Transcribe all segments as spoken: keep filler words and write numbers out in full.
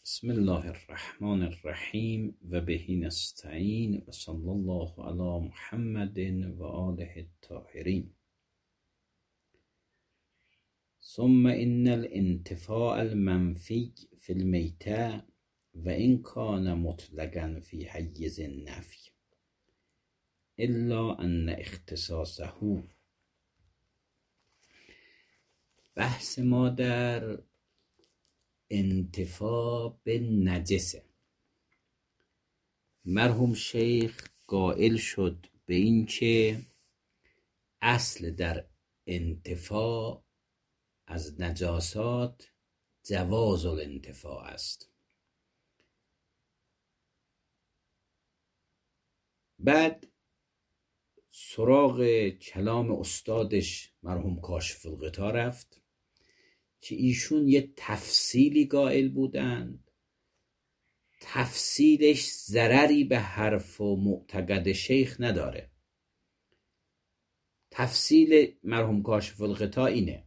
بسم الله الرحمن الرحیم و بهی نستعین و صلی الله علی محمد و آله الطاهرین. ثم ان الانتفاع المنفی فی المیتة و این کان مطلقا فی حیز النفی الا ان اختصاصه. بحث ما در انتفاع به نجسه. مرحوم شیخ قائل شد به این که اصل در انتفاع از نجاسات جواز الانتفاع است. بعد سراغ کلام استادش مرحوم کاشف الغطا رفت که ایشون یه تفصیلی قائل بودند، تفصیلش ضرری به حرف و معتقد شیخ نداره. تفصیل مرحوم کاشف الغطا اینه: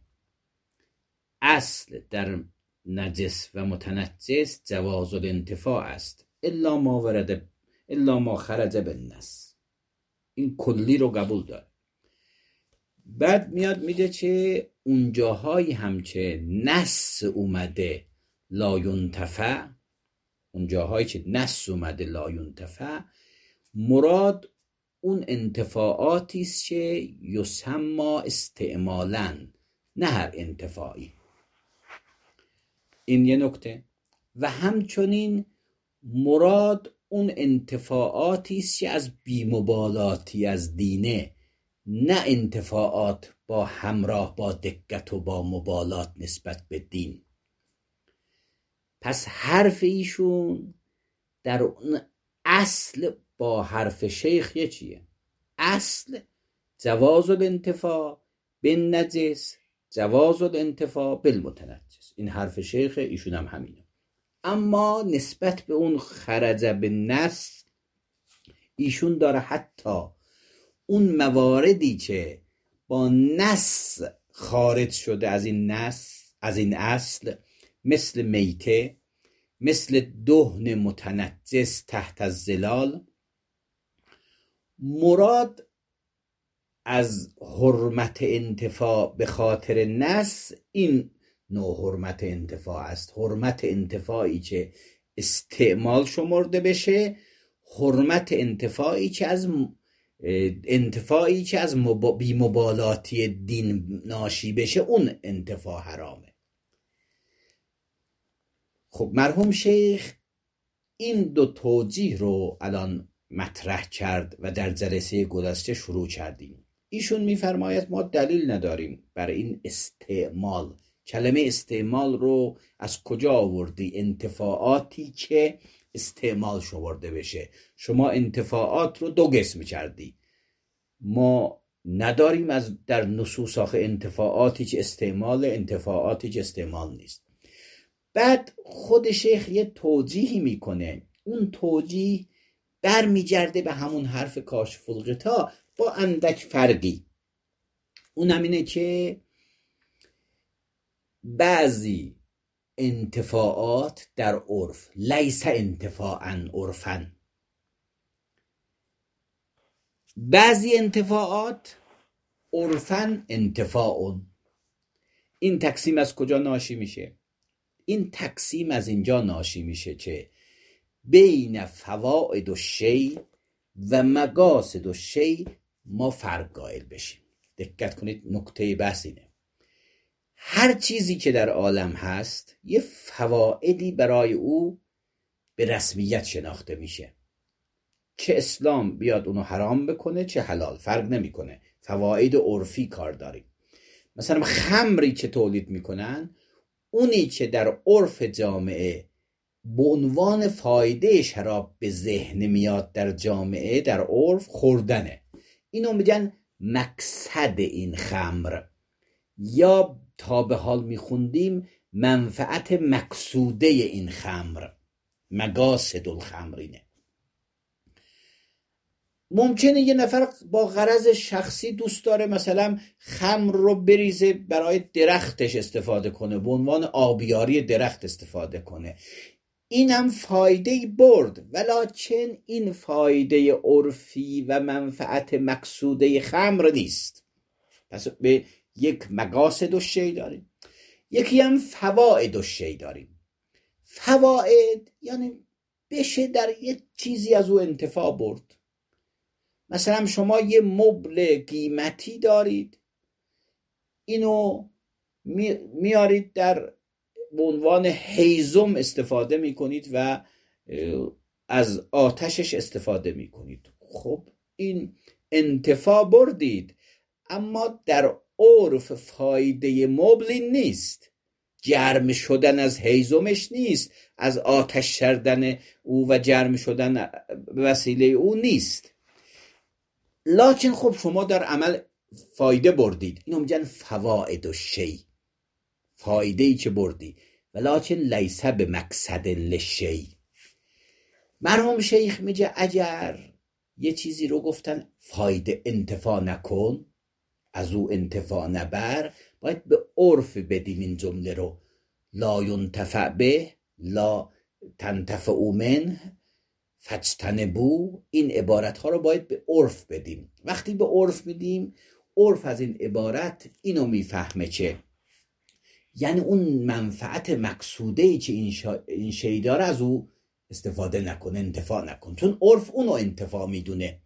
اصل در نجس و متنجس جواز الانتفاع است الا ما ورد الا ما خرج بالنص. این کلی رو قبول داره. بعد میاد میگه که اونجاهایی هم که نص اومده لا ینتفع، اونجاهایی که نص اومده لا ینتفع، مراد اون انتفاعاتی است که یسمى استعمالا، نه هر انتفاعی. این یه نکته. و همچنین مراد اون انتفاعاتی است که از بی‌مبالاتی از دینه، نه انتفاعات با همراه با دقت و با مبالات نسبت به دین. پس حرف ایشون در اون اصل با حرف شیخ یه چیه؟ اصل جواز الانتفاع بالنجس، جواز الانتفاع بالمتنجس. این حرف شیخ ایشون هم همینه. اما نسبت به اون خرج بالنص ایشون داره حتی اون مواردی که با نص خارج شده از این نص، از این اصل، مثل میته، مثل دهن متنجس تحت الظلال، مراد از حرمت انتفاع به خاطر نص این نوع حرمت انتفاع است. حرمت انتفاعی که استعمال شمرده بشه، حرمت انتفاعی که از انتفاعی که از مب... بی‌مبالاتی دین ناشی بشه، اون انتفاع حرامه. خب مرحوم شیخ این دو توجیه رو الان مطرح کرد و در جلسه گذشته شروع کردیم. ایشون میفرماید ما دلیل نداریم برای این استعمال. کلمه استعمال رو از کجا آوردی؟ انتفاعاتی که استعمال شورده بشه. شما انتفاعات رو دو قسم کردی. ما نداریم از در نصوص آخه انتفاعاتی که استعمال، انتفاعاتی که استعمال نیست. بعد خود شیخ یه توجیهی میکنه. اون توجیه برمیگرده به همون حرف کاشف الغطا با اندک فرقی. اون همینه که بعضی انتفاعات در عرف لیس انتفاعا عرفا، بعضی انتفاعات عرفا انتفاع. این تقسیم از کجا ناشی میشه؟ این تقسیم از اینجا ناشی میشه که بین فواید الشیء و مقاصد الشیء ما فرق قائل بشیم. دقت کنید، نکته بحث اینه. هر چیزی که در عالم هست یه فوائدی برای او به رسمیت شناخته میشه. چه اسلام بیاد اونو حرام بکنه چه حلال، فرق نمیکنه. فواید عرفی کار داریم. مثلا خمری که تولید میکنن، اونی که در عرف جامعه به عنوان فایده شراب به ذهن میاد در جامعه، در عرف خوردنه. اینو میگن مقصد این خمر، یا تا به حال میخوندیم منفعت مقصوده این خمر، مقاصد الخمرینه. ممکنه یه نفر با غرض شخصی دوست داره مثلا خمر رو بریزه برای درختش استفاده کنه، به عنوان آبیاری درخت استفاده کنه. اینم فایده برد، ولکن این فایده عرفی و منفعت مقصوده خمر نیست. پس به یک مقاصد الشیء داریم، یکی هم فواید الشیء داریم. فواید یعنی بشه در یک چیزی از او انتفاع برد. مثلا شما یه مبل قیمتی دارید، اینو میارید در به عنوان هیزم استفاده میکنید و از آتشش استفاده میکنید. خب این انتفاع بردید، اما در عرف فایده مبلی نیست، جرم شدن از هیزمش نیست، از آتش کردن او و جرم شدن به وسیله او نیست. لکن خب شما در عمل فایده بردید، اینو میگن فواید الشیء، فایده ای که بردی، ولکن لیس به مقصد للشیء. مرحوم شیخ میگه اگر یه چیزی رو گفتن فایده انتفاع نکن، از او انتفاع نبر، باید به عرف بدیم این جمله رو. لا ینتفع به، لا تنتفع منه، فاجتنبوه. این عبارت ها رو باید به عرف بدیم. وقتی به عرف میدیم، عرف از این عبارت اینو میفهمه چه؟ یعنی اون منفعت مقصوده ای که این, شا... این شی داره از او استفاده نکن، انتفاع نکن، چون عرف اونو انتفاع میدونه.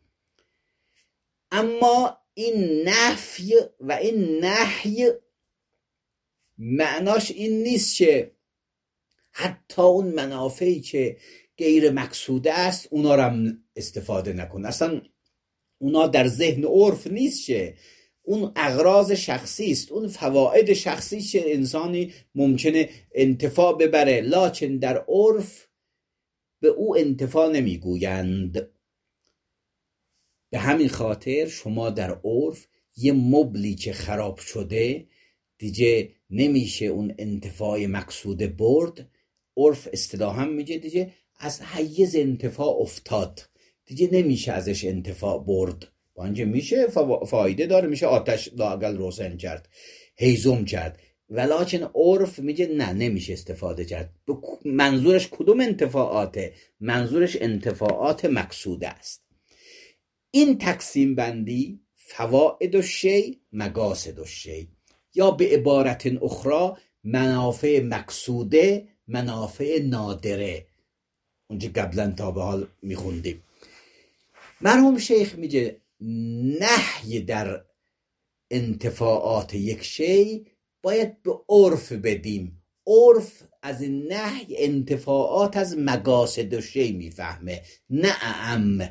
اما این نفی و این نهی معناش این نیست که حتی اون منافعی که غیر مقصوده است اونا رو هم استفاده نکن. اصلا اونا در ذهن عرف نیست که اون اغراض شخصی است، اون فواید شخصی که انسانی ممکنه انتفاع ببره، لکن در عرف به او انتفاع نمیگویند. به همین خاطر شما در عرف یه مبلی که خراب شده دیگه نمیشه اون انتفاع مقصود برد. عرف اصطلاحاً میگه دیگه از حیز انتفاع افتاد، دیگه نمیشه ازش انتفاع برد. با اینکه میشه فایده داره، میشه آتش لااقل روشن کرد، هیزم کرد، ولکن عرف میگه نه، نمیشه استفاده کرد. منظورش کدوم انتفاعاته؟ منظورش انتفاعات مقصود است. این تقسیم بندی فواید الشیء مقاصد الشیء، یا به عبارت اخرى منافع مقصوده منافع نادره، اونجا قبلا تا به حال میخوندیم. مرحوم شیخ میگه نهی در انتفاعات یک شی باید به عرف بدیم. عرف از نهی انتفاعات از مقاصد الشیء میفهمه، نه اعم.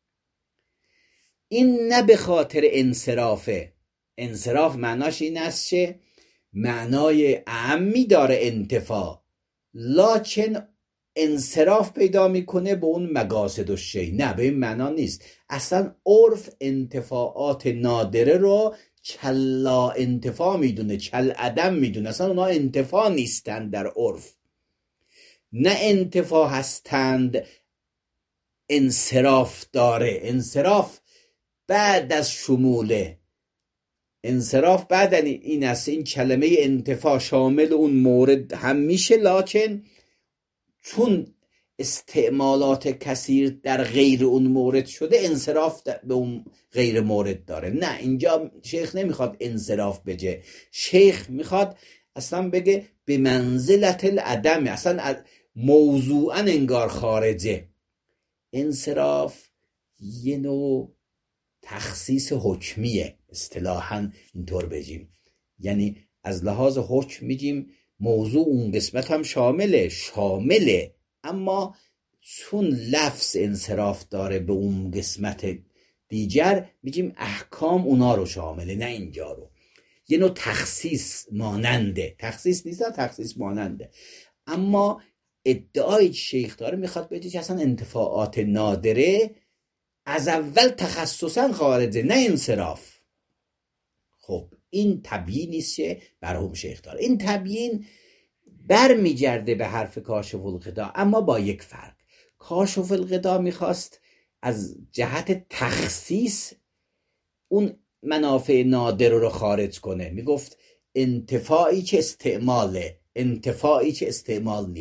این نه به خاطر انصرافه. انصراف معناش این است که معنای اعمی داره انتفاع، لکن انصراف پیدا میکنه به اون مقاصد الشیء. نه، به این معنا نیست. اصلا عرف انتفاعات نادره رو چلا انتفاع میدونه، چل عدم میدونه. اصلا اونا انتفاع نیستند در عرف، نه انتفاع هستند، انصراف داره. انصراف بعد از شموله، انصراف بعد این است. این کلمه انتفاع شامل اون مورد هم میشه، لکن چون استعمالات کثیر در غیر اون مورد شده، انصراف به اون غیر مورد داره. نه، اینجا شیخ نمیخواد انصراف بگه، شیخ میخواد اصلا بگه به منزلت العدم، اصلا موضوعا انگار خارجه. انصراف یه نوع تخصیص حکمیه، اصطلاحاً اینطور بگیم، یعنی از لحاظ حکم میگیم موضوع اون قسمت هم شامله شامله اما چون لفظ انصراف داره به اون قسمت دیگر میگیم احکام اونا رو شامله، نه اینجا رو. یه نوع تخصیص ماننده، تخصیص نیست، تخصیص ماننده. اما ادعای شیخ داره میخواد بگه که اصلا انتفاعات نادره از اول تخصصا خارجه، نه انصراف. خب این تبیینی است که مرحوم شیخ داره. این تبیین بر میگرده به حرف کاشف الغطا، اما با یک فرق. کاشف الغطا میخواست از جهت تخصیص اون منافع نادر رو خارج کنه، میگفت انتفاعی که استعماله، انتفاعی که استعمال نیست.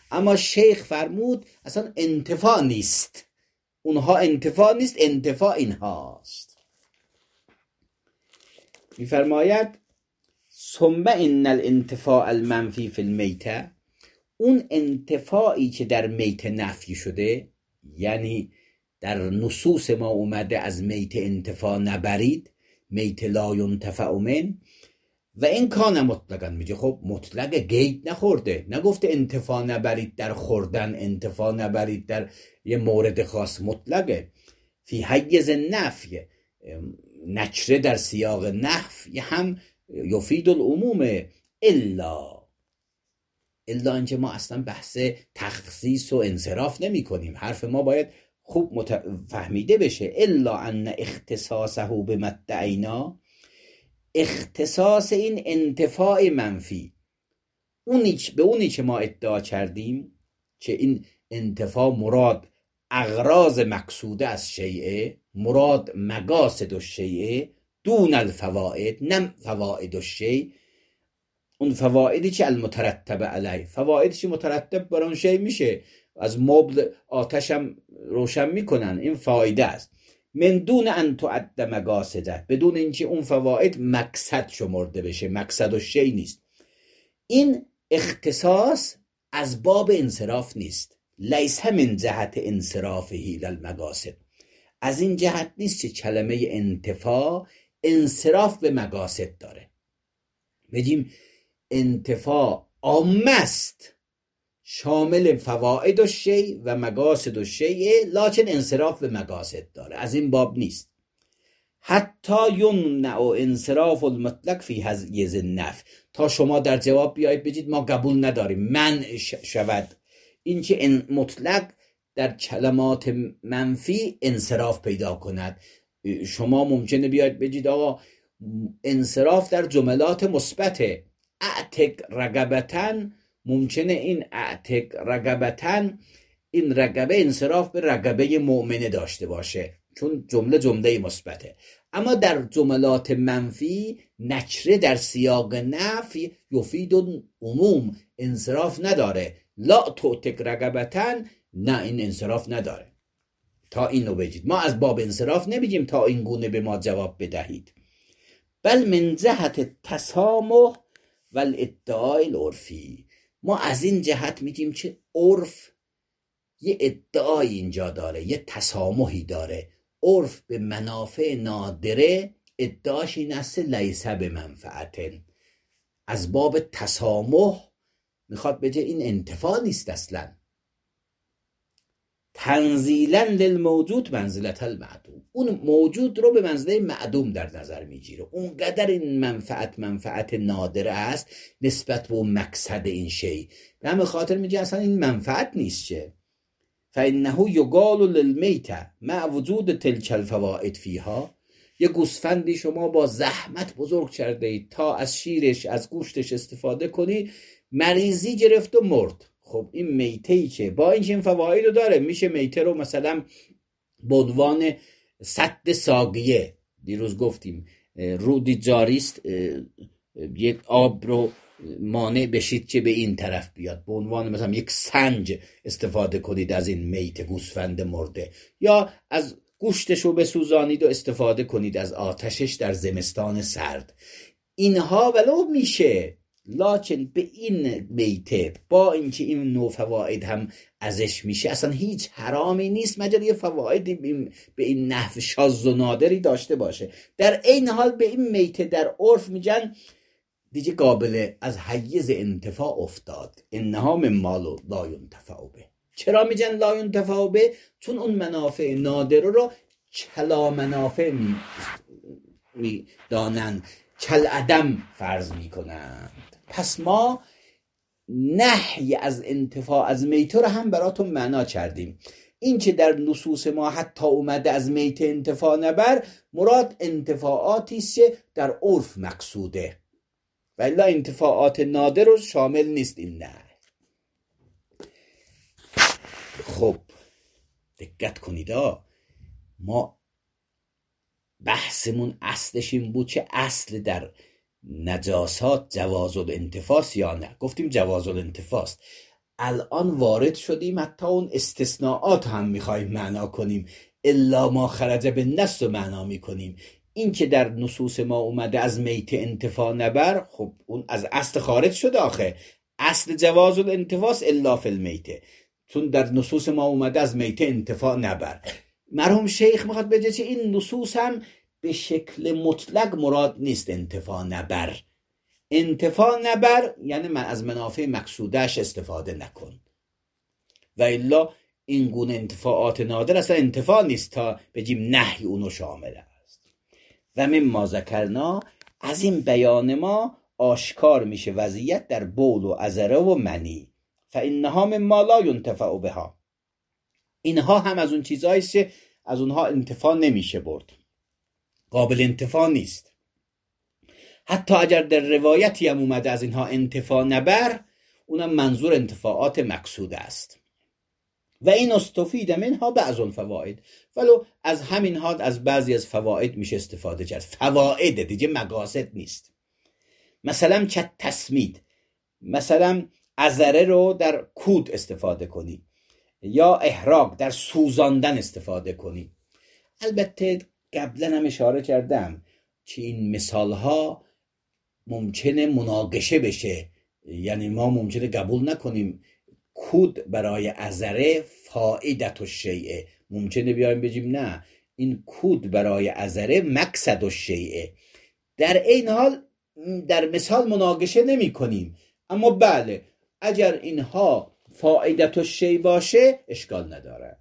اما شیخ فرمود اصلا انتفاع نیست، اونها انتفاع نیست، انتفاع اینهاست. میفرماید ثم ان الانتفاع المنفی فی المیته، اون انتفاعی که در میت نفی شده، یعنی در نصوص ما اومده از میت انتفاع نبرید، میت لا ینتفع من، و این کان مطلقا میگه خب مطلق گید نخورده، نگفته انتفاع نبرید در خوردن، انتفاع نبرید در یه مورد خاص، مطلقه. فی حیز نفی، نکره در سیاق نفی هم یفید العموم، الا الا اینکه ما اصلا بحث تخصیص و انصراف نمی کنیم، حرف ما باید خوب مت... فهمیده بشه. الا ان اختصاصه به مدعینا، اختصاص این انتفاع منفی اونی به اونی که ما ادعا کردیم که این انتفاع مراد اغراض مقصوده از شیء، مراد مقاصد الشیء دون الفوائد، نم فوائد الشیء، اون فوائدی که المترتب علیه، فوائدی که مترتب بر اون شیء میشه، از مبل آتشم روشن میکنن، این فایده است. من دون ان تعد مقاصده، بدون اینکه اون فواید مقصد شمرده بشه، مقصد الشیء نیست. این اختصاص از باب انصراف نیست، لیس من جهت انصرافه للمقاصد، از این جهت نیست که کلمه انتفاع انصراف به مقاصد داره. بگیم انتفاع عام است، شامل فواید الشیء و مقاصد الشیء، لکن انصراف به مقاصد داره، از این باب نیست. حتی یمنع انصراف المطلق فی حیز النفی، تا شما در جواب بیایید بگید ما قبول نداریم، منع شود این که مطلق در کلمات منفی انصراف پیدا کند. شما ممکنه بیایید بگید آقا انصراف در جملات مثبت، اعتق رقبتن، ممکنه این اعتق رقبتن، این رقبه انصراف به رقبه مؤمنه داشته باشه چون جمله جمله مثبته، اما در جملات منفی نکره در سیاق نفی یفید عموم، انصراف نداره. لا تعتق رقبتن، نه این انصراف نداره. تا اینو بگید، ما از باب انصراف نمیگیم تا این گونه به ما جواب بدهید. بل من جهت تسامح و الادعای العرفی، ما از این جهت میگیم که عرف یه ادعای اینجا داره، یه تسامحی داره. عرف به منافع نادره ادعاش این است لیس به منفعت، از باب تسامح میخواد بگه این انتفاع نیست اصلا. تنزیلا للموجود منزلت المعدوم، اون موجود رو به منزله معدوم در نظر میگیره، اونقدر این منفعت منفعت نادره است نسبت به اون مقصد این شی، به همین خاطر میگه اصلا این منفعت نیست. چه فانه یقال للمیت مع وجود تلک الفوائد فیها، یه گوسفندی شما با زحمت بزرگ کرده اید تا از شیرش از گوشتش استفاده کنی، مریضی گرفت و مرد. خب این میتهی که با اینکه این فواید رو داره، میشه میته رو مثلا به عنوان سد ساقیه، دیروز گفتیم رودی جاریست، یک آب رو مانع بشید که به این طرف بیاد، به عنوان مثلا یک سنج استفاده کنید از این میت گوسفند مرده، یا از گوشتش رو بسوزانید و استفاده کنید از آتشش در زمستان سرد. اینها ولو میشه، لکن به این میته با اینکه این نوع فواید هم ازش میشه اصلا هیچ حرامی نیست مگر یه فوایدی به این نحو شاذ و نادری داشته باشه. در این حال به این میته در عرف میگن دیگه قابل از حیز انتفاع افتاد، انها مما لا ینتفع به. چرا میگن لا ینتفع به؟ چون اون منافع نادر رو کلا منافع می, می دانن، کل عدم فرض میکنند. پس ما نهی از انتفاع از میته رو هم براتون معنا کردیم. این که در نصوص ما حتی اومده از میته انتفاع نبر، مراد انتفاعاتی است که در عرف مقصوده، ولی انتفاعات نادر رو شامل نیست این نه. خب دقت کنید، ما بحثمون اصلش این بود که اصل در نجاسات جواز الانتفاع یا نه. گفتیم جواز الانتفاع است، الان وارد شدیم حتی اون استثناءات هم میخوایم معنا کنیم، الا ما خرج به نص رو معنا میکنیم. این که در نصوص ما اومده از میت انتفاع نبر، خب اون از اصل خارج شده. آخه اصل جواز الانتفاس الا فی المیته، چون در نصوص ما اومده از میت انتفاع نبر. مرحوم شیخ میخواد بگه که این نصوص هم به شکل مطلق مراد نیست انتفاع نبر. انتفاع نبر یعنی من از منافع مقصودش استفاده نکن، و الا این گونه انتفاعات نادر اصلا انتفاع نیست تا بگیم نهی اونو شامل است. و مما ذکرنا، از این بیان ما آشکار میشه وضعیت در بول و عذره و منی. فانها مما لا ينتفع بها، اینها هم از اون چیزهاییست که از اونها انتفاع نمیشه برد، قابل انتفاع نیست. حتی اگر در روایتی هم اومده از اینها انتفاع نبر، اونم منظور انتفاعات مقصود است. و این استفید منها بعض الفوائد، ولو از همین ها از بعضی از فواید میشه استفاده کرد. فواید دیگه مقاصد نیست. مثلا چه تسمید، مثلا عذره رو در کود استفاده کنی، یا احراق در سوزاندن استفاده کنی. البته قبلا هم اشاره کردم که این مثال ها ممکنه مناقشه بشه، یعنی ما ممکنه قبول نکنیم کود برای عذره فائدت الشیء، ممکنه بیایم بگیم نه این کود برای عذره مقصد الشیء. در این حال در مثال مناقشه نمی کنیم، اما بله اگر اینها فائدت الشیء باشه اشکال نداره.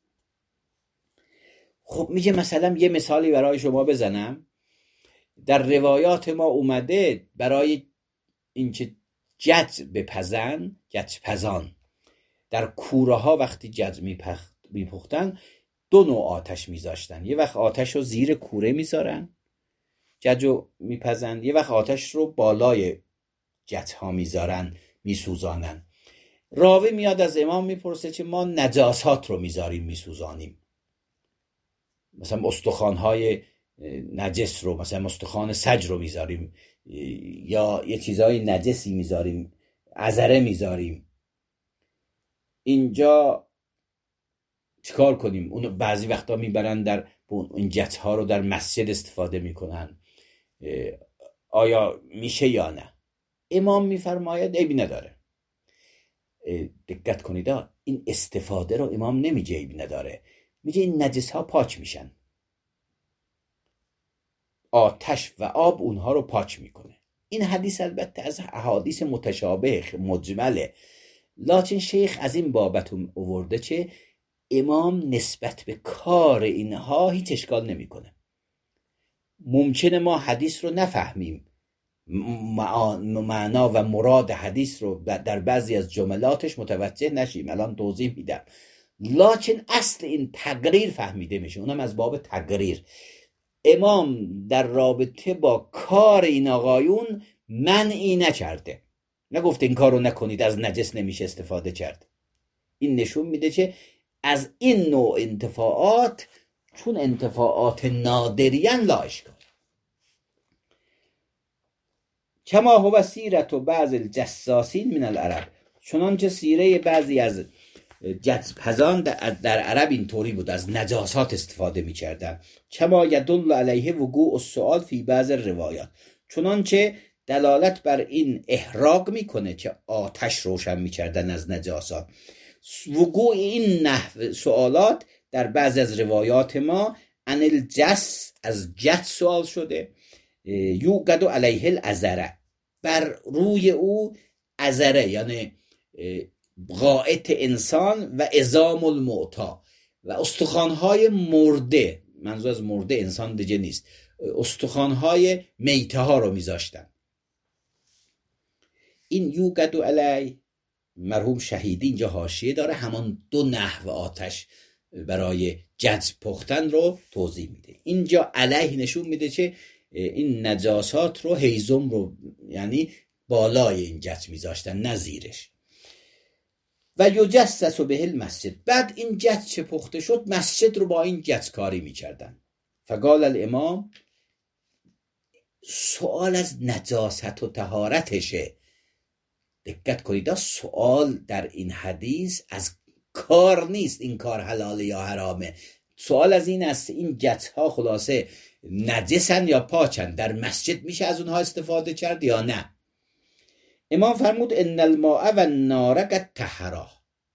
خب میگه مثلا یه مثالی برای شما بزنم. در روایات ما اومده برای اینکه جج بپزن، جج پزان، در کوره ها وقتی جج میپختن دو نوع آتش میذاشتن. یه وقت آتش رو زیر کوره میذارن جج رو میپزن، یه وقت آتش رو بالای جج ها میذارن میسوزانن. راوی میاد از امام میپرسه که ما نجاسات رو میذاریم میسوزانیم، مثلا استخوان‌های نجس رو، مثلا استخوان سج رو میذاریم، یا یه چیزای نجسی میذاریم، عذره میذاریم، اینجا چیکار کنیم؟ اونو بعضی وقتا میبرن در این جت ها رو در مسجد استفاده میکنن، آیا میشه یا نه؟ امام میفرماید عیبی نداره. دقت کنید این استفاده رو امام نمیگه عیبی نداره، میگه این نجس ها پاک میشن، آتش و آب اونها رو پاک میکنه. این حدیث البته از احادیث متشابه مجمله، لکن شیخ از این بابت آورده که امام نسبت به کار اینها هیچ اشکال نمیکنه. ممکنه ما حدیث رو نفهمیم، معنا و مراد حدیث رو در بعضی از جملاتش متوجه نشیم، الان توضیح میدم، لکن اصل این تقریر فهمیده میشه، اونم از باب تقریر. امام در رابطه با کار این آقایون منعی نکرده، نگفته این کار رو نکنید از نجس نمیشه استفاده کرد. این نشون میده که از این نوع انتفاعات چون انتفاعات نادریان لا اشکال. کما هو سیرت و بعض الجساسین من العرب، چنانچه سیره بعضی از جزپزان در عرب اینطوری بود، از نجاسات استفاده می‌کردن. کما یدل علیه وقوع السؤال فی بعض الروایات، چنانچه دلالت بر این احراق میکنه که آتش روشن می‌کردن از نجاسات. وقوع این نحو سوالات در بعض از روایات ما عن الجس، از جس سوال شده، یوقد علیه العذره، بر روی او عذره یعنی غائط انسان و عظام الموتا و استخوان‌های مرده، منظور از مرده انسان دیگه نیست، استخوان‌های میته ها رو میذاشتن. این یوقد علی، مرحوم شهیدی اینجا حاشیه داره، همان دو نحو آتش برای جج پختن رو توضیح میده. اینجا علیه نشون میده که این نجاسات رو، هیزم رو، یعنی بالای این جج میذاشتن نه زیرش. و یجسس به المسجد، بعد این جج چه پخته شد مسجد رو با این جج کاری میکردن. فقال الامام، سوال از نجاست و طهارتشه، دقت کنید، سوال در این حدیث از کار نیست، این کار حلاله یا حرامه. سوال از این است این جتها خلاصه نجسن یا پاکن، در مسجد میشه از اونها استفاده کرد یا نه. امام فرمود ان الماء و النار قد طهرا،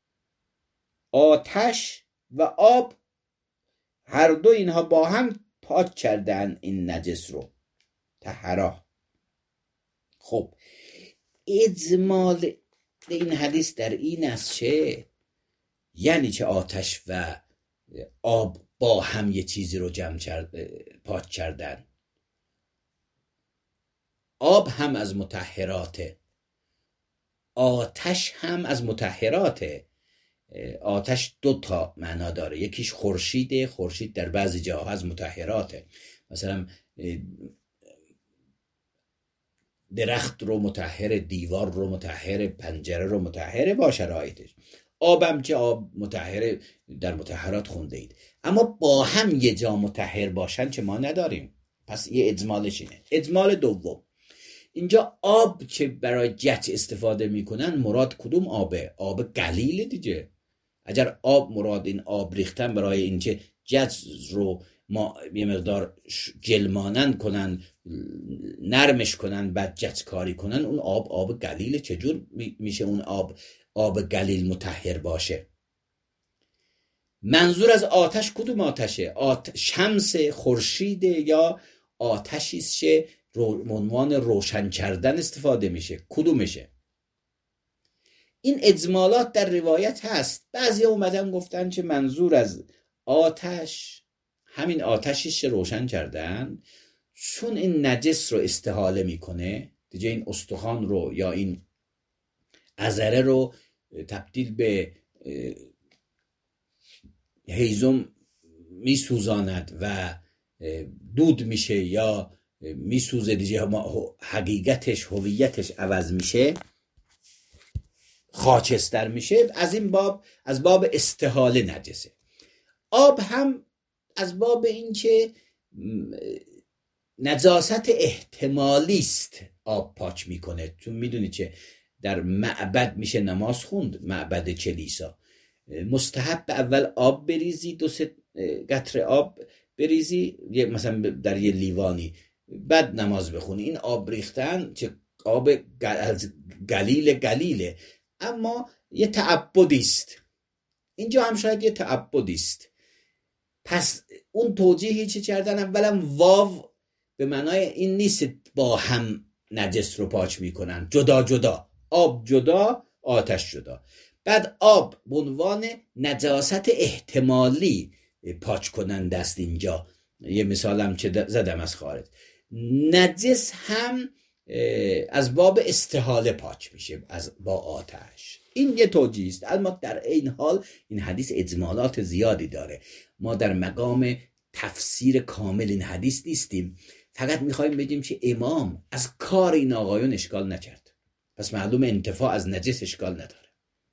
آتش و آب هر دو اینها با هم پاک کردن این نجس رو، طهرا. خب اجمال این حدیث در این است چه؟ یعنی چه آتش و آب با هم یه چیزی رو جمع کرد، پاک کردن. آب هم از مطهراته، آتش هم از مطهراته. آتش دو تا معنا داره، یکیش خورشیده، خورشید در بعضی جاها از مطهراته، مثلا درخت رو مطهر، دیوار رو مطهر، پنجره رو مطهر با شرایطش. آبم که آب مطهر در مطهرات خونده اید، اما با هم یه جا مطهر باشن که ما نداریم. پس یه اجمالش اینه. اجمال دوم، اینجا آب که برای جت استفاده میکنن مراد کدوم آبه؟ آب قلیل دیگه. اگر آب مراد این آب ریختن برای اینکه جت رو ما یه مقدار جلمانن کنن، نرمش کنن، بعد جت کاری کنن، اون آب آب قلیله. چجور میشه اون آب آب قلیل مطهر باشه؟ منظور از آتش کدوم آتشه؟ آت... شمس خورشید یا آتشی است که عنوان روشن کردن استفاده میشه؟ کدومشه؟ این اجمالات در روایت هست. بعضی اومدن گفتن که منظور از آتش همین آتشی است که روشن کردن، چون این نجس رو استحاله میکنه دیگه، این استخوان رو یا این عذره رو تبدیل به هیزم میسوزاند و دود میشه یا میسوزه دیگه، حقیقتش هویتش عوض میشه، خاکستر میشه. از این باب، از باب استحاله نجسه. آب هم از باب این که نجاست احتمالی است آب پاک میکنه. چون میدونی که در معبد میشه نماز خوند، معبد کلیسا مستحب اول آب بریزی، دو سه قطره آب بریزی مثلا در یه لیوانی، بعد نماز بخونی. این آب ریختن که آب قلیل قلیله، اما یه تعبدی است. اینجا هم شاید یه تعبدی است. پس اون توجیهی چه کردن؟ اولا واو به معنای این نیست با هم نجس رو پاک میکنن، جدا جدا، آب جدا آتش جدا. بعد آب به عنوان نجاست احتمالی پاک کنن دست. اینجا یه مثالم که زدم از خارج، نجس هم از باب استحاله پاک میشه از با آتش. این یه توجیه است. اما در این حال این حدیث اجمالات زیادی داره. ما در مقام تفسیر کامل این حدیث نیستیم، فقط میخوایم بگیم که امام از کار این آقایون اشکال نکرد، پس معلوم انتفاع از نجس اشکال نداره.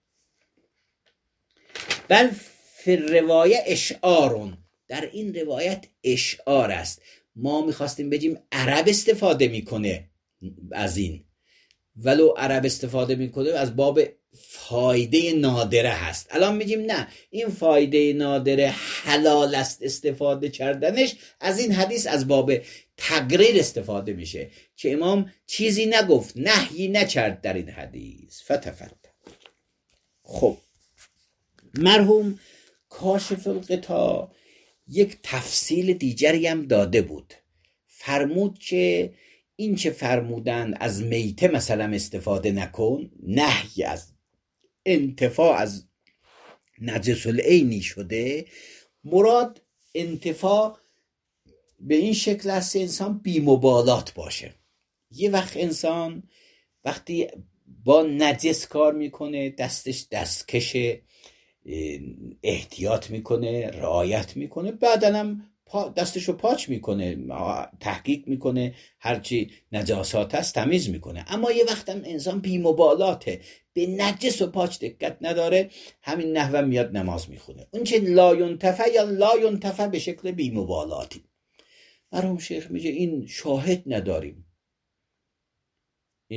بل فی روایه اشعارون، در این روایت اشعار است. ما میخواستیم بگیم عرب استفاده میکنه از این، ولو عرب استفاده میکنه از باب فایده نادره هست. الان میگیم نه، این فایده نادره حلال است استفاده کردنش. از این حدیث از باب تقریر استفاده میشه که امام چیزی نگفت، نهی نکرد در این حدیث. فتفت. خب مرحوم کاشف الغطا یک تفصیل دیگری هم داده بود. فرمود که این که فرمودن از میته مثلا استفاده نکن، نهی از انتفاع از نجس العینی شده، مراد انتفاع به این شکل است انسان بی مبالات باشه. یه وقت انسان وقتی با نجس کار میکنه، دستش دستکشه، احتیاط میکنه، رعایت میکنه، بعدن هم دستشو پاک میکنه، تحقیق میکنه، هرچی نجاسات هست تمیز میکنه. اما یه وقت هم انسان بی مبالاته، به نجس و پاک دقت نداره، همین نحوه میاد نماز میخونه. اون چه لا ینتفع یا لا ینتفع به شکل بی مبالاتی. مرحوم شیخ میگه این شاهد نداریم، این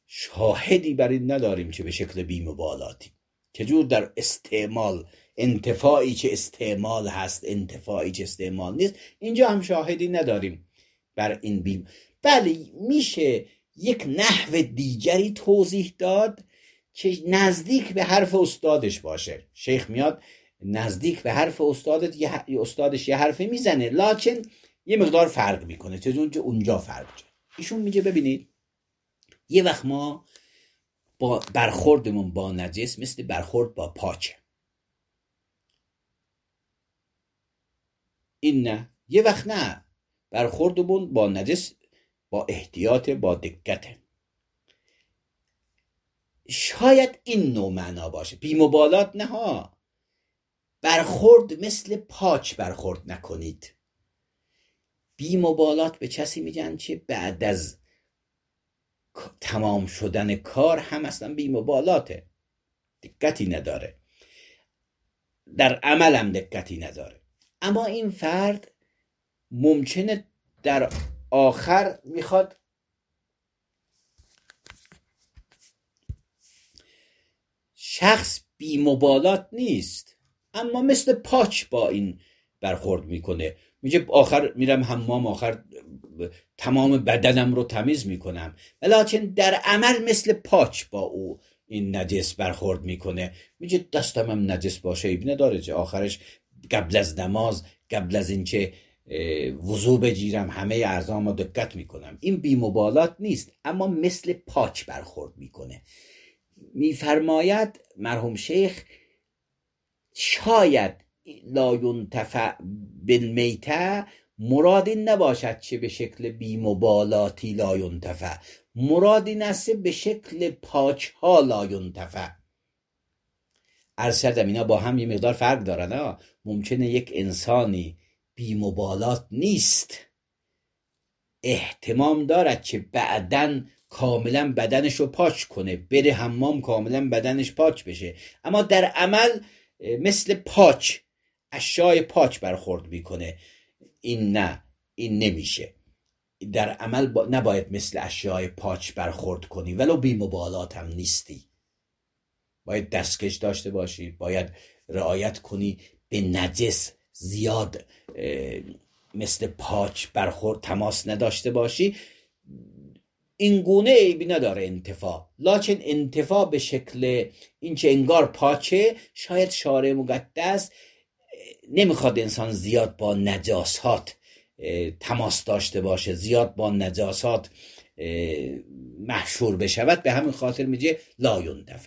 شاهدی بر این نداریم که به شکل بی‌مبالاتی چجور در استعمال انتفاعی که استعمال هست انتفاعی که استعمال نیست، اینجا هم شاهدی نداریم بر این بیم. بله میشه یک نحو دیگری توضیح داد که نزدیک به حرف استادش باشه. شیخ میاد نزدیک به حرف استادت یه استادش یه حرفی میزنه لکن یه مقدار فرق میکنه، چون اونجا فرق جا. ایشون میگه ببینید یه وقت ما با برخوردمون با نجس مثل برخورد با پاکه، این نه. یه وقت نه، برخوردمون با نجس با احتیاط با دقته. شاید این نوع معنا باشه، بی مبالات نه ها، برخورد مثل پاک برخورد نکنید. بی مبالات به کسی میگن که بعد از تمام شدن کار هم اصلا بی مبالاته، دقتی نداره، در عمل هم دقتی نداره. اما این فرد ممکنه در آخر میخواد شخص بی مبالات نیست اما مثل پاک با این برخورد میکنه، میگه آخر میرم حمام، آخر تمام بدنم رو تمیز میکنم، ولیکن در عمل مثل پاک با او این نجس برخورد میکنه، میگه دستم هم نجس باشه ایب نداره چه، آخرش قبل از نماز قبل از اینکه وضو بگیرم همه اعضامو دقت میکنم. این بی مبالات نیست اما مثل پاک برخورد میکنه. میفرماید مرحوم شیخ شاید لا ینتفع بالمیته مراد این نباشد چه به شکل بی مبالاتی لا ینتفع، مراد این است به شکل پاک ها لا ینتفع. عرض کردم اینا با هم یه مقدار فرق دارن ها. ممکنه یک انسانی بی مبالات نیست، احتمام دارد که بعدن کاملا بدنش رو پاک کنه، بره حمام کاملا بدنش پاک بشه، اما در عمل مثل پاک اشیاء پاک برخورد میکنه. این نه، این نمیشه. در عمل با... نباید مثل اشیاء پاک برخورد کنی ولو بی مبالات هم نیستی. باید دستکش داشته باشی، باید رعایت کنی به نجس زیاد مثل پاک برخورد تماس نداشته باشی. این گونه عیبی نداره انتفاع، لکن انتفاع به شکل این که انگار پاکه، شاید شارع مقدس نمیخواد انسان زیاد با نجاسات تماس داشته باشه، زیاد با نجاسات محشور بشود، به همین خاطر میگه لا ینتفع.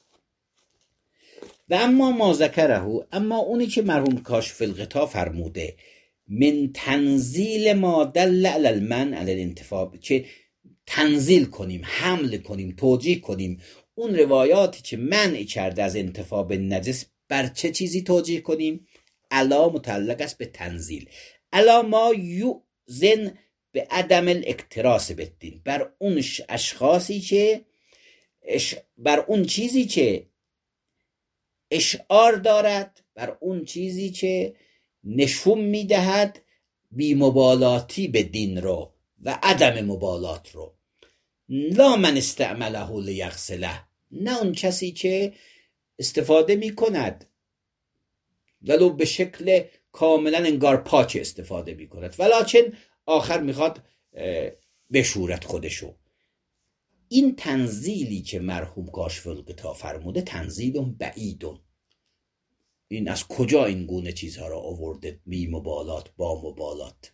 و اما ما ذکره، اما اونی که مرحوم کاشف الغطا فرموده من تنزیل ما دل علی المنع علی الانتفاع، که تنزیل کنیم، حمل کنیم، توجیه کنیم اون روایاتی که منع کرده از انتفاع به نجس، بر چه چیزی توجیه کنیم؟ علا متعلق است به تنزیل، علا ما یؤذن به عدم الاکتراث بالدین، بر اون اشخاصی که بر اون چیزی که اشعار دارد، بر اون چیزی که نشون میدهد بی‌مبالاتی به دین رو و عدم مبالات رو. لا من استعمله لیغسله، نه اون کسی که استفاده میکند ولو به شکل کاملا انگار پاک استفاده میکند، ولکن آخر میخواد بشورت خودشو. این تنزیلی که مرحوم کاشف الغطا فرموده تنزیل بعیدون، این از کجا این گونه چیزها را آورده؟ بی مبالات با مبالات.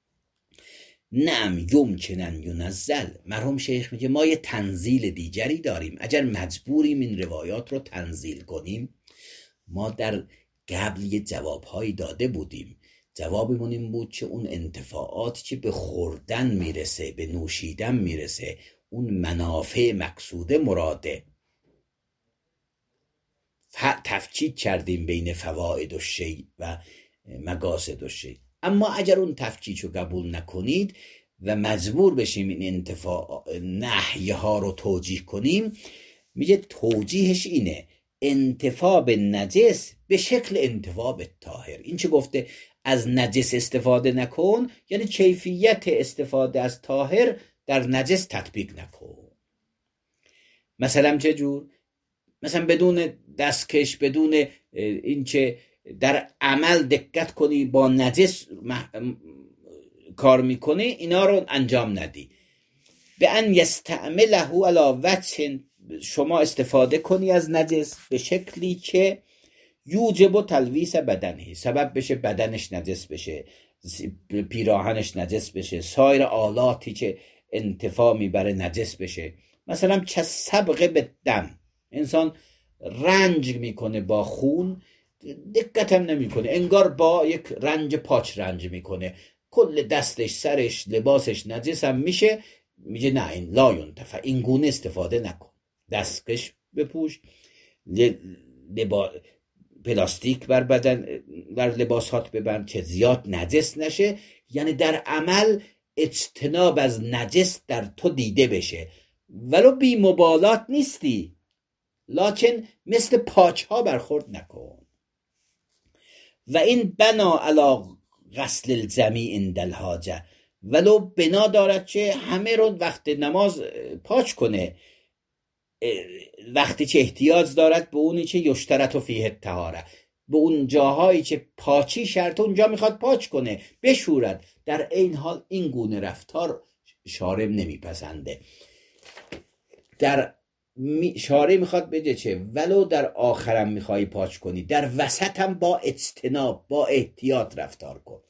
نعم یمکنن ینزل، مرحوم شیخ میگه ما یه تنزیل دیگری داریم، اگر مجبوریم این روایات رو تنزیل کنیم. ما در قبل یه جوابهایی داده بودیم، جوابمون این بود که اون انتفاعاتی که به خوردن میرسه، به نوشیدن میرسه، اون منافع مقصوده مراده. تفکیک کردیم بین فواید الشیء و مقاصد الشیء. اما اگر اون تفکیک رو قبول نکنید و مجبور بشیم این انتفاع نهی ها رو توجیه کنیم، میگه توجیهش اینه انتفاع به نجس به شکل انتفاع به طاهر. این چه گفته از نجس استفاده نکن، یعنی کیفیت استفاده از طاهر در نجس تطبیق نکن. مثلا چه جور؟ مثلا بدون دستکش، بدون این که در عمل دقت کنی با نجس مح... کار میکنی، اینا رو انجام ندی. به ان یستعمله علی وجه، شما استفاده کنی از نجس به شکلی که یوجب تلویث بدنه، سبب بشه بدنش نجس بشه، پیراهنش نجس بشه، سایر آلاتی که انتفاع میبره نجس بشه. مثلا چه سبقه به دم، انسان رنج میکنه با خون، دقت هم نمیکنه، انگار با یک رنج پاچ رنج میکنه، کل دستش، سرش، لباسش نجس هم میشه. میگه نه، این لا ینتفع، این گونه استفاده نکن. دستکش بپوش، لبا... پلاستیک بر بدن، بر لباسات ببند که زیاد نجس نشه. یعنی در عمل اجتناب از نجس در تو دیده بشه، ولو بی مبالات نیستی، لکن مثل پاچ ها برخورد نکن. و این بنا علی غسل الجمیع عند الحاجه، ولو بنا دارد که همه رو وقت نماز پاچ کنه، وقتی که احتیاج دارد به اونی که یشترط و فیه الطهاره، به اون جاهایی که پاچی شرط اونجا میخواد پاچ کنه، بشورد. در این حال این گونه رفتار شارع نمیپسنده. در شارع میخواد بگه چه؟ ولو در آخرم میخوای پاچ کنی، در وسطم با اجتناب، با احتیاط رفتار کن.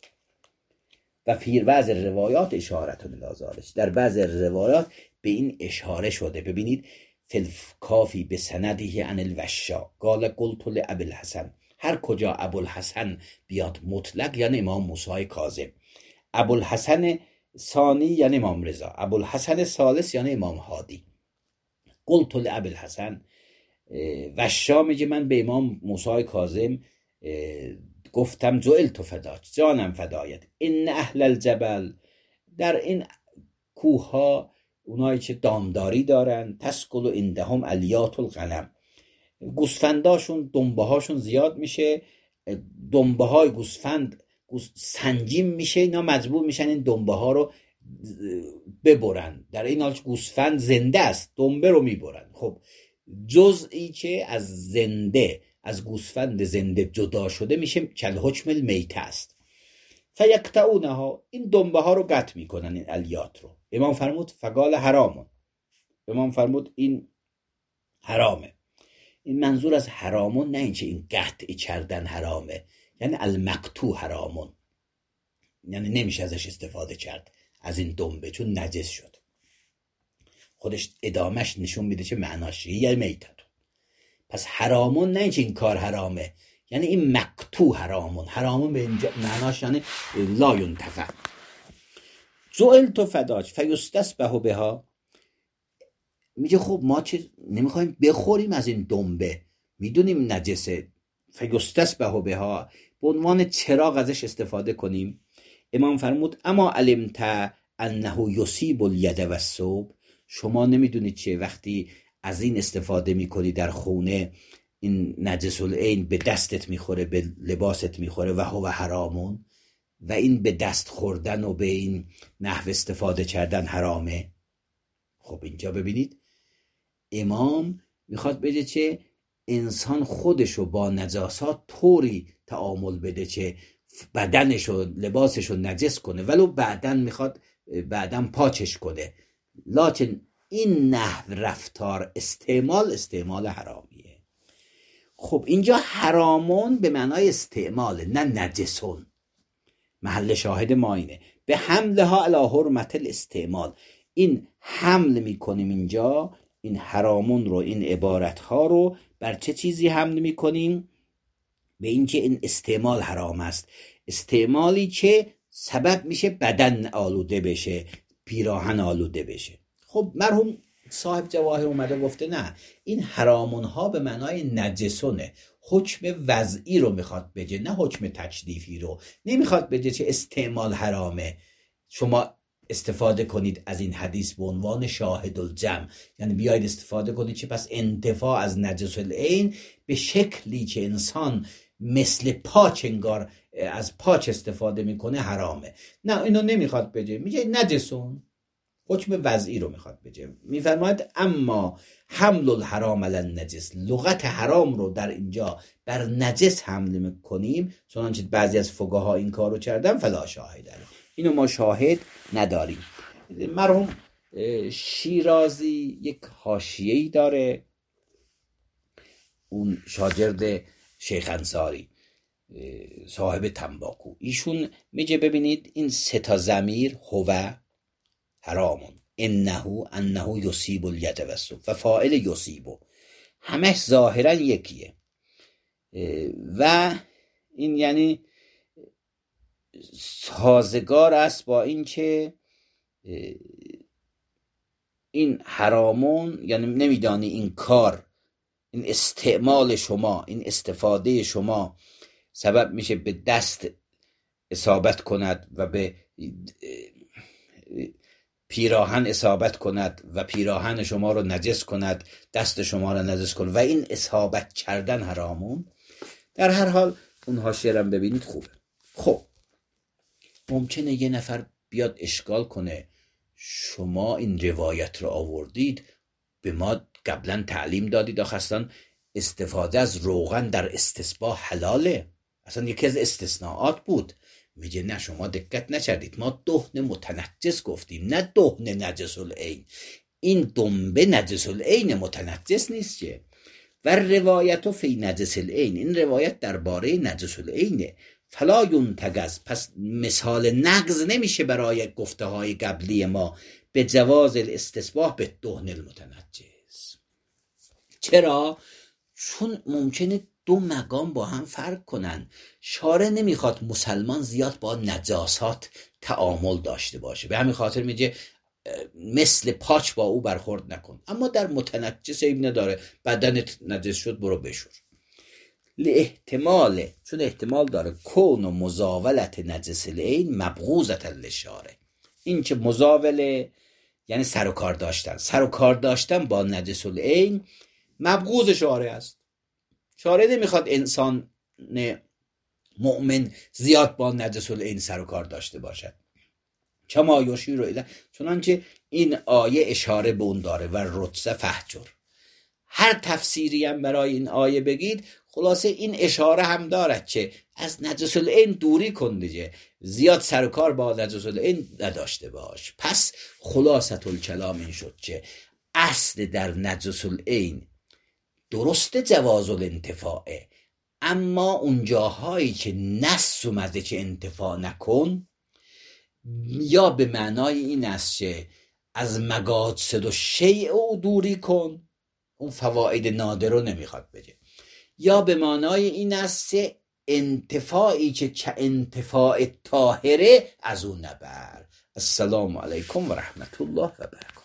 و فی بعض روایات اشارت الازارش، در بعض روایات به این اشاره شده. ببینید فلکافی به سندی عن الوشا قال قلت لابی الحسن، هر کجا ابوالحسن بیاد مطلق یعنی امام موسی کاظم، ابوالحسن ثانی یعنی امام رضا، ابوالحسن ثالث یعنی امام هادی. قلت لابی الحسن، وشا میگه من به امام موسی کاظم گفتم جعلت فداک، جانم فدایت، ان اهل الجبل، در این کوه ها اونایی که دامداری دارن، تسکل عندهم الیات الغنم، گوسفنداشون، دنبه هاشون زیاد میشه، دنبه های گوسفند سنگین میشه، اینا مجبور میشن این دنبه ها رو ببرن، در این حال گوسفند زنده است، دنبه رو میبرن. خب جزئی که از زنده، از گوسفند زنده جدا شده میشه کالحکم المیته است. فیقطعونها، این دنبه ها رو قطع میکنن، این الیات رو. امام فرمود فقال حرامون، امام فرمود این حرامه. این منظور از حرامون نه اینکه این قطع کردن حرامه، یعنی المقطوع حرامون، یعنی نمیشه ازش استفاده کرد، از این دنبه، چون نجس شد. خودش ادامش نشون میده چه معناش، یعنی میتتون. پس حرامون نه اینکه این کار حرامه، یعنی این مقطوع حرامون. حرامون به اینجا معناش یعنی لا ینتفع. جعلت فداک فیستسبح بها، میگه خب ما چه نمیخوایم بخوریم از این دنبه، میدونیم نجسه، فیستسبح بها، به عنوان چراغ ازش استفاده کنیم. امام فرمود اما علمت انه یصیب الید و الثوب، شما نمیدونید چه وقتی از این استفاده میکنی در خونه، این نجس العین به دستت میخوره، به لباست میخوره، و هو حرامون، و این به دست خوردن و به این نحو استفاده کردن حرامه. خب اینجا ببینید امام میخواد بگه چه انسان خودشو با نجاسات طوری تعامل بده که بدنشو، لباسشو نجس کنه، ولو بعدن میخواد بعدن پاچش کنه، لکن این نحو رفتار استعمال استعمال حرامیه. خب اینجا حرامون به معنای استعمال، نه نجسون. محل شاهد ما اینه، به حملها علی حرمت الاستعمال. این حمل میکنیم اینجا، این حرامون رو، این عبارتها رو بر چه چیزی حمل میکنیم؟ به این که این استعمال حرام است، استعمالی که سبب میشه بدن آلوده بشه، پیراهن آلوده بشه. خب مرحوم صاحب جواهر اومده گفته نه، این حرامون ها به معنای نجسونه، حکم وضعی رو میخواد بگه، نه حکم تکلیفی رو. نمیخواد بگه چه استعمال حرامه، شما استفاده کنید از این حدیث به عنوان شاهد الجمع، یعنی بیاید استفاده کنید چه پس انتفاع از نجس العین به شکلی که انسان مثل پاچ انگار از پاچ استفاده میکنه حرامه. نه، اینو نمیخواد بگه، میگه نجسون. حکم وضعی رو میخواد بگه. میفرماید اما حمل الحرام علی النجس، لغت حرام رو در اینجا بر نجس حمل میکنیم، چنانچه بعضی از فقها این کار رو کردن، فلا شاهد داره، اینو ما شاهد نداریم. مرحوم شیرازی یک حاشیه‌ای داره، اون شاگرد شیخ انصاری صاحب تنباکو، ایشون میگه ببینید این سه تا ضمیر، هو حرامون، انه انه یصیب الید و و فاعل یصیبو، همش ظاهرا یکیه و این یعنی سازگار است با این که این حرامون، یعنی نمیدانی این کار، این استعمال شما، این استفاده شما سبب میشه به دست اصابت کند و به پیراهن اصابت کند و پیراهن شما رو نجس کند، دست شما رو نجس کند و این اصابت کردن حرامون. در هر حال اون حاشیه رو ببینید خوبه. خب ممکنه یه نفر بیاد اشکال کنه، شما این روایت رو آوردید، به ما قبلا تعلیم دادید آخه اصلا استفاده از روغن در استصباح حلاله، اصلا یکی از استثناءات بود. میگه نه شما دقت نکردید، ما دهن متنجس گفتیم نه دهن نجس العین، این دنبه نجس العین متنجس نیست که. و روایت فی نجس العین، این روایت درباره نجس العینه، فلا ینتگز، پس مثال نقض نمیشه برای گفته های قبلی ما به جواز الاستصباح به دهن المتنجس. چرا؟ چون ممکنه دو مقام با هم فرق کنن. شارع نمیخواد مسلمان زیاد با نجاسات تعامل داشته باشه، به همین خاطر میگه مثل پاچ با او برخورد نکن، اما در متنجس عیب نداره، بدنت نجس شد برو بشور. لاحتمال، چون احتمال داره کون و مزاولت نجس العین مبغوضة للشارع، این که مزاوله یعنی سر و کار داشتن، سر و کار داشتن با نجس العین مبغوض شارع است. شارع نمیخواد انسان مؤمن زیاد با نجس العین سر و کار داشته باشد. کما یشیر الی، چنانچه این آیه اشاره به اون داره، و رجز فهجر. هر تفسیری هم برای این آیه بگید، خلاصه این اشاره هم دارد که از نجس العین دوری کن دیگه، زیاد سر و کار با نجس العین نداشته باش. پس خلاصه الکلام این شد که اصل در نجس العین درست جواز الانتفاعه، اما اون جاهایی که نص اومده که انتفاع نکن، یا به معنای این است که از مقاصد و شیء او دوری کن، اون فواید نادر رو نمیخواد بگه، یا به معنای این است که انتفاعی که چه انتفاع طاهره از اون نبر. السلام علیکم و رحمت الله و برکاته.